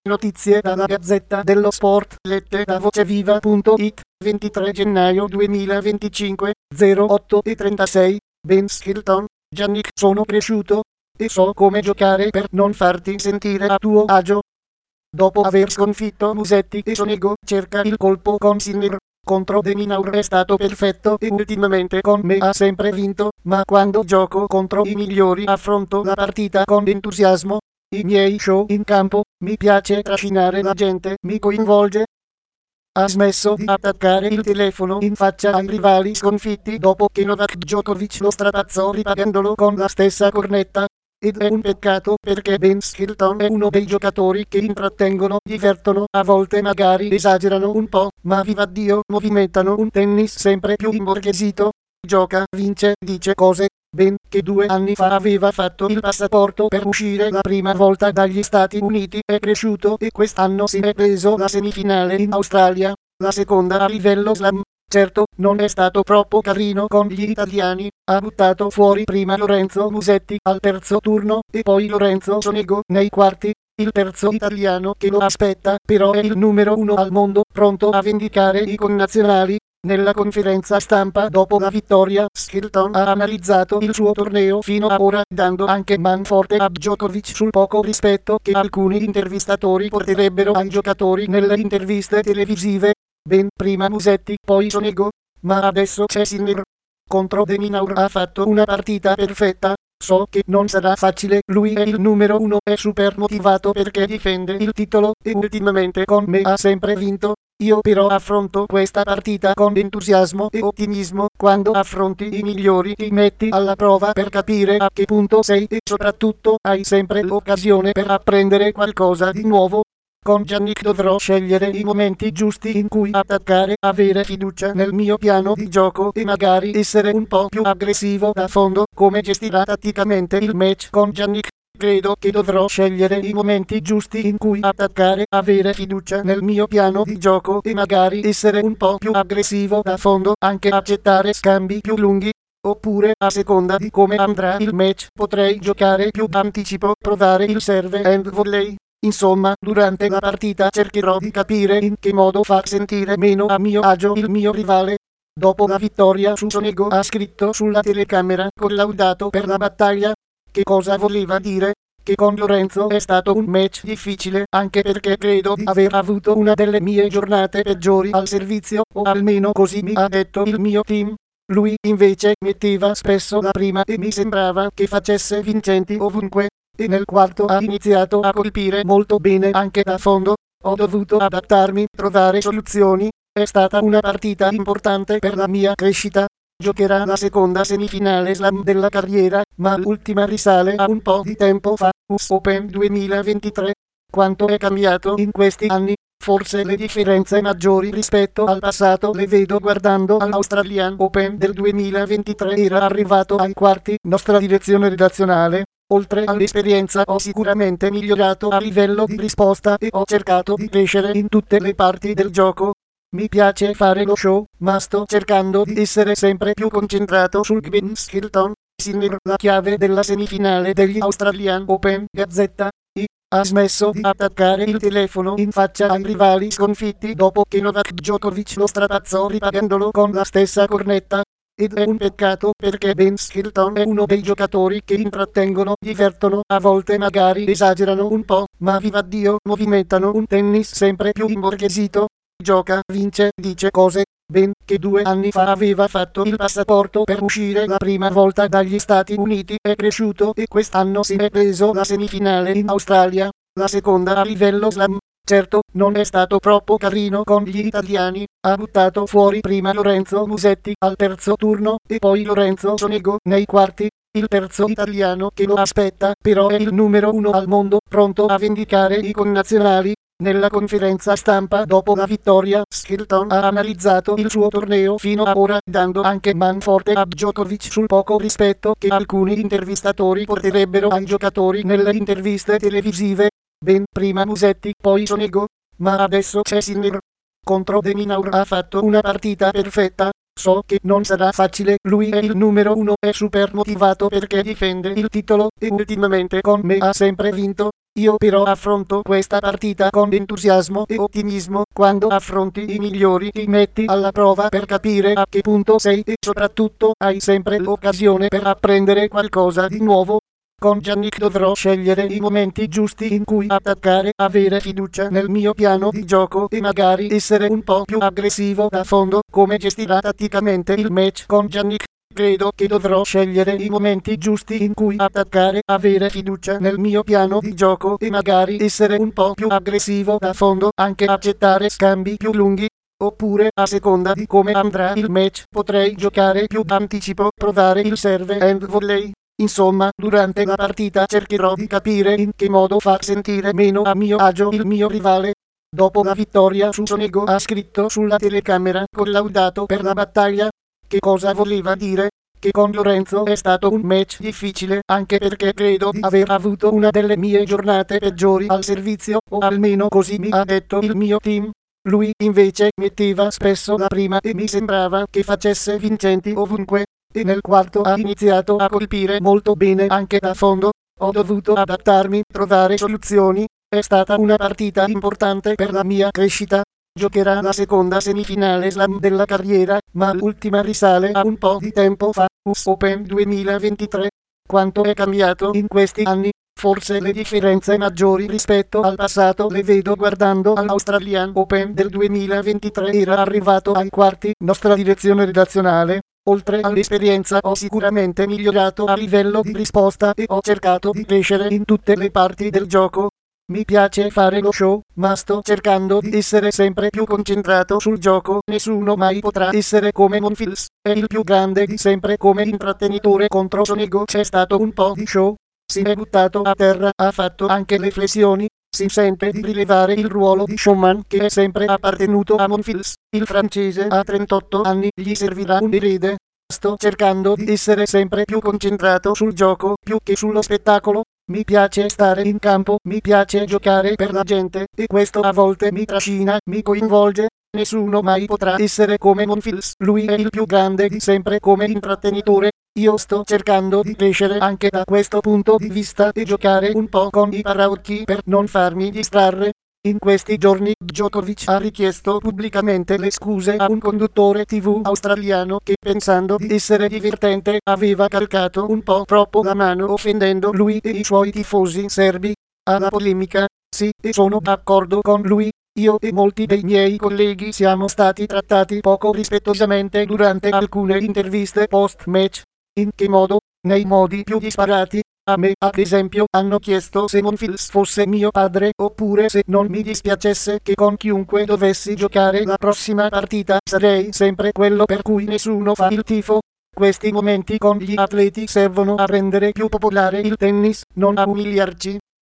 Notizie dalla Gazzetta dello Sport, lette da voceviva.it, 23 gennaio 2025, 08:36, Ben Skilton, Yannick, sono cresciuto e so come giocare per non farti sentire a tuo agio. Dopo aver sconfitto Musetti e Sonego, cerca il colpo con Sinner. Contro De Minaur è stato perfetto e ultimamente con me ha sempre vinto, ma quando gioco contro i migliori affronto la partita con entusiasmo. I miei show in campo, mi piace trascinare la gente, mi coinvolge. Ha smesso di attaccare il telefono in faccia ai rivali sconfitti dopo che Novak Djokovic lo strapazzò ripagandolo con la stessa cornetta. Ed è un peccato perché Ben Skilton è uno dei giocatori che intrattengono, divertono, a volte magari esagerano un po', ma vivaddio movimentano un tennis sempre più imborghesito. Gioca, vince, dice cose. Ben, che 2 anni fa aveva fatto il passaporto per uscire la prima volta dagli Stati Uniti, è cresciuto e quest'anno si è preso la semifinale in Australia, la seconda a livello slam. Certo, non è stato troppo carino con gli italiani, ha buttato fuori prima Lorenzo Musetti al terzo turno e poi Lorenzo Sonego nei quarti. Il terzo italiano che lo aspetta però è il numero 1 al mondo, pronto a vendicare i connazionali. Nella conferenza stampa dopo la vittoria, Skilton ha analizzato il suo torneo fino ad ora, dando anche manforte a Djokovic sul poco rispetto che alcuni intervistatori porterebbero ai giocatori nelle interviste televisive. Ben prima Musetti, poi Sonego, ma adesso c'è Sinner. Contro De Minaur ha fatto una partita perfetta. So che non sarà facile, lui è il numero 1, è super motivato perché difende il titolo e ultimamente con me ha sempre vinto. Io però affronto questa partita con entusiasmo e ottimismo. Quando affronti i migliori ti metti alla prova per capire a che punto sei e soprattutto hai sempre l'occasione per apprendere qualcosa di nuovo. Con Yannick dovrò scegliere i momenti giusti in cui attaccare, avere fiducia nel mio piano di gioco e magari essere un po' più aggressivo da fondo. Come gestirà tatticamente il match con Yannick? Credo che dovrò scegliere i momenti giusti in cui attaccare, avere fiducia nel mio piano di gioco e magari essere un po' più aggressivo da fondo, anche accettare scambi più lunghi. Oppure, a seconda di come andrà il match, potrei giocare più d'anticipo, provare il serve and volley. Insomma, durante la partita cercherò di capire in che modo far sentire meno a mio agio il mio rivale. Dopo la vittoria su Sonego ha scritto sulla telecamera, collaudato per la battaglia. Che cosa voleva dire? Che con Lorenzo è stato un match difficile, anche perché credo di aver avuto una delle mie giornate peggiori al servizio, o almeno così mi ha detto il mio team. Lui invece metteva spesso la prima e mi sembrava che facesse vincenti ovunque. E nel quarto ha iniziato a colpire molto bene anche da fondo. Ho dovuto adattarmi, trovare soluzioni. È stata una partita importante per la mia crescita. Giocherà la seconda semifinale slam della carriera, ma l'ultima risale a un po' di tempo fa, US Open 2023. Quanto è cambiato in questi anni? Forse le differenze maggiori rispetto al passato le vedo guardando all'Australian Open del 2023. Era arrivato ai quarti. Nostra direzione redazionale. Oltre all'esperienza ho sicuramente migliorato a livello di risposta e ho cercato di crescere in tutte le parti del gioco. Mi piace fare lo show, ma sto cercando di essere sempre più concentrato sul Ben Skilton. Sinner, la chiave della semifinale degli Australian Open. Gazzetta. Ha smesso di attaccare il telefono in faccia ai rivali sconfitti dopo che Novak Djokovic lo strapazzò ripagandolo con la stessa cornetta. Ed è un peccato perché Ben Skilton è uno dei giocatori che intrattengono, divertono, a volte magari esagerano un po', ma vivaddio movimentano un tennis sempre più imborghesito. Gioca, vince, dice cose. Ben, che 2 anni fa aveva fatto il passaporto per uscire la prima volta dagli Stati Uniti, è cresciuto e quest'anno si è preso la semifinale in Australia, la seconda a livello slam. Certo, non è stato troppo carino con gli italiani, ha buttato fuori prima Lorenzo Musetti al terzo turno e poi Lorenzo Sonego nei quarti. Il terzo italiano che lo aspetta però è il numero 1 al mondo, pronto a vendicare i connazionali. Nella conferenza stampa dopo la vittoria, Skilton ha analizzato il suo torneo fino ad ora, dando anche manforte a Djokovic sul poco rispetto che alcuni intervistatori porterebbero ai giocatori nelle interviste televisive. Ben prima Musetti, poi Sonego, ma adesso c'è Sinner. Contro De Minaur ha fatto una partita perfetta. So che non sarà facile, lui è il numero uno, è super motivato perché difende il titolo e ultimamente con me ha sempre vinto. Io però affronto questa partita con entusiasmo e ottimismo. Quando affronti i migliori ti metti alla prova per capire a che punto sei e soprattutto hai sempre l'occasione per apprendere qualcosa di nuovo. Con Yannick dovrò scegliere i momenti giusti in cui attaccare, avere fiducia nel mio piano di gioco e magari essere un po' più aggressivo da fondo. Come gestirà tatticamente il match con Yannick? Credo che dovrò scegliere i momenti giusti in cui attaccare, avere fiducia nel mio piano di gioco e magari essere un po' più aggressivo da fondo, anche accettare scambi più lunghi. Oppure, a seconda di come andrà il match, potrei giocare più d'anticipo, provare il serve and volley. Insomma, durante la partita cercherò di capire in che modo far sentire meno a mio agio il mio rivale. Dopo la vittoria su Sonego ha scritto sulla telecamera collaudato per la battaglia. Che cosa voleva dire? Che con Lorenzo è stato un match difficile, anche perché credo di aver avuto una delle mie giornate peggiori al servizio, o almeno così mi ha detto il mio team. Lui invece metteva spesso la prima e mi sembrava che facesse vincenti ovunque. E nel quarto ha iniziato a colpire molto bene anche da fondo. Ho dovuto adattarmi, trovare soluzioni. È stata una partita importante per la mia crescita. Giocherà la seconda semifinale slam della carriera, ma l'ultima risale a un po' di tempo fa, US Open 2023. Quanto è cambiato in questi anni? Forse le differenze maggiori rispetto al passato le vedo guardando all'Australian Open del 2023. Era arrivato ai quarti. Nostra direzione redazionale. Oltre all'esperienza ho sicuramente migliorato a livello di risposta e ho cercato di crescere in tutte le parti del gioco. Mi piace fare lo show, ma sto cercando di essere sempre più concentrato sul gioco. Nessuno mai potrà essere come Monfils, è il più grande di sempre come intrattenitore contro Sonego. C'è stato un po' di show, si è buttato a terra, ha fatto anche le flessioni. Si sente di rilevare il ruolo di showman che è sempre appartenuto a Monfils. Il francese ha 38 anni, gli servirà un erede. Sto cercando di essere sempre più concentrato sul gioco più che sullo spettacolo. Mi piace stare in campo, mi piace giocare per la gente, e questo a volte mi trascina, mi coinvolge. Nessuno mai potrà essere come Monfils, lui è il più grande di sempre come intrattenitore. Io sto cercando di crescere anche da questo punto di vista e giocare un po' con i paraocchi per non farmi distrarre. In questi giorni Djokovic ha richiesto pubblicamente le scuse a un conduttore TV australiano che, pensando di essere divertente, aveva calcato un po' troppo la mano offendendo lui e i suoi tifosi serbi. Alla polemica, sì, e sono d'accordo con lui. Io e molti dei miei colleghi siamo stati trattati poco rispettosamente durante alcune interviste post-match. In che modo? Nei modi più disparati. A me, ad esempio, hanno chiesto se Monfils fosse mio padre, oppure se non mi dispiacesse che con chiunque dovessi giocare la prossima partita sarei sempre quello per cui nessuno fa il tifo. Questi momenti con gli atleti servono a rendere più popolare il tennis, non a umiliarci.